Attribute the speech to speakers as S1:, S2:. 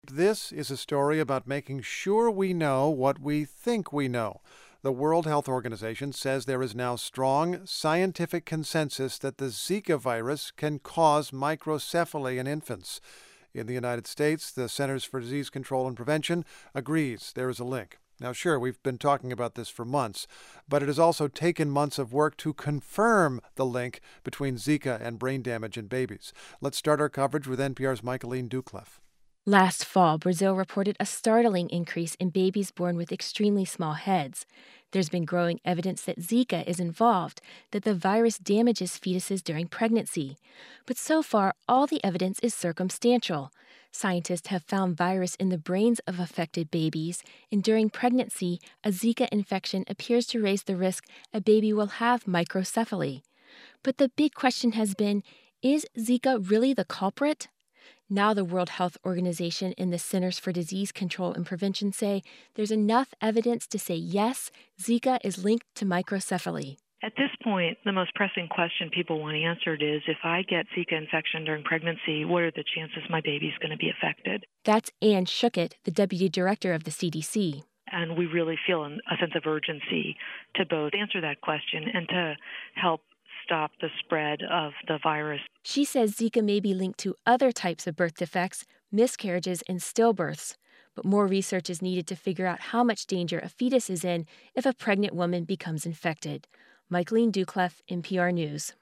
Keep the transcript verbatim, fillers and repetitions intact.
S1: This is a story about making sure we know what we think we know. The World Health Organization says there is now strong scientific consensus that the Zika virus can cause microcephaly in infants. In the United States, the Centers for Disease Control and Prevention agrees there is a link. Now, sure, we've been talking about this for months, but it has also taken months of work to confirm the link between Zika and brain damage in babies. Let's start our coverage with N P R's Michaeline Doucleff.
S2: Last fall, Brazil reported a startling increase in babies born with extremely small heads. There's been growing evidence that Zika is involved, that the virus damages fetuses during pregnancy. But so far, all the evidence is circumstantial. Scientists have found virus in the brains of affected babies, and during pregnancy, a Zika infection appears to raise the risk a baby will have microcephaly. But the big question has been, is Zika really the culprit? Now the World Health Organization and the Centers for Disease Control and Prevention say there's enough evidence to say yes, Zika is linked to microcephaly.
S3: At this point, the most pressing question people want answered is, if I get Zika infection during pregnancy, what are the chances my baby's going to be affected?
S2: That's Anne Schuchat, the deputy director of the C D C.
S3: And we really feel a sense of urgency to both answer that question and to help stop the spread of the virus.
S2: She says Zika may be linked to other types of birth defects, miscarriages, and stillbirths. But more research is needed to figure out how much danger a fetus is in if a pregnant woman becomes infected. Michaeline Doucleff, N P R News.